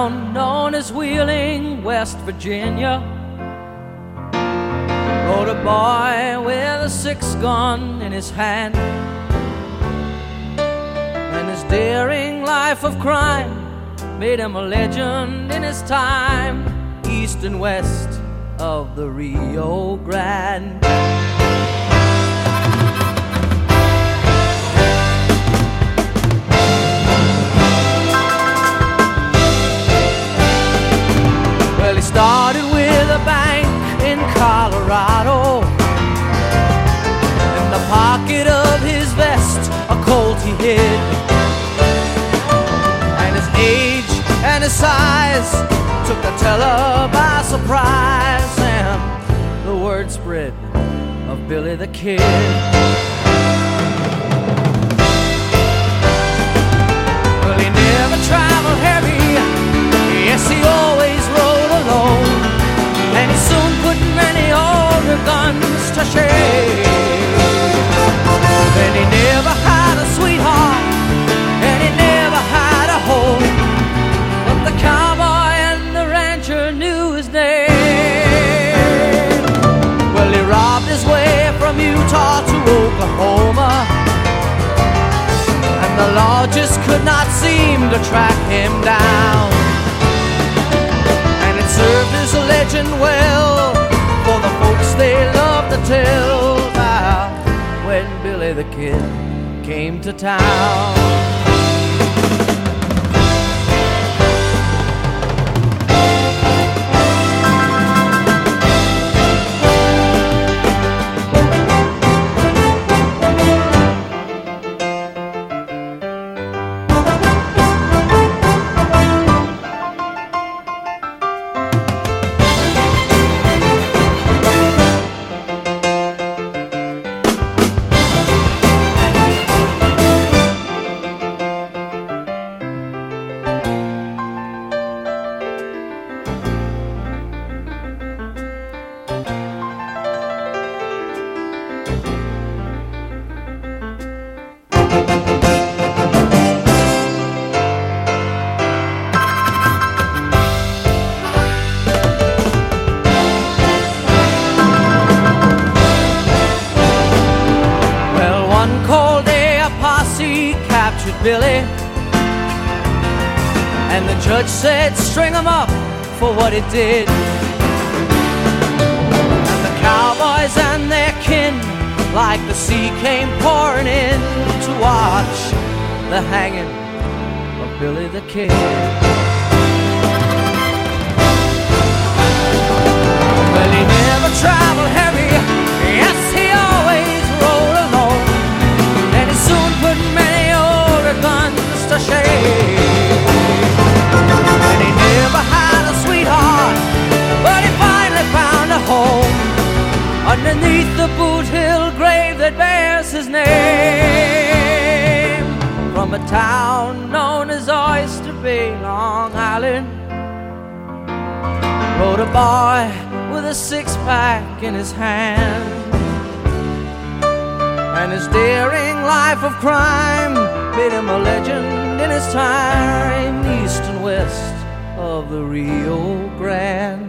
town known as Wheeling, West Virginia, rode a boy with a six-gun in his hand, and his daring life of crime made him a legend in his time, east and west of the Rio Grande. Well, he started with a bank in Colorado. In the pocket of his vest, a Colt he hid, and his age and his size took the teller by surprise, and the word spread of Billy the Kid. Well, he never traveled heavy, yes, he always rode alone, and he soon put many older guns to shame. And he never had a sweetheart, and he never had a home, but the cowboy and the rancher knew his name. Well, he robbed his way from Utah to Oklahoma, and the law just could not seem to track him down. And it served as a legend well for the folks they love to tell about when Billy the Kid came to town. Billy, and the judge said string him up for what he did. And the cowboys and their kin, like the sea, came pouring in to watch the hanging of Billy the Kid. Well, he never traveled heavy, yes, he always rode alone, and he soon put many guns to shame. And he never had a sweetheart, but he finally found a home underneath the Boot Hill grave that bears his name. From a town known as Oyster Bay, Long Island, rode a boy with a six-pack in his hand, and his daring life of crime made him a legend in his time, east and west of the Rio Grande.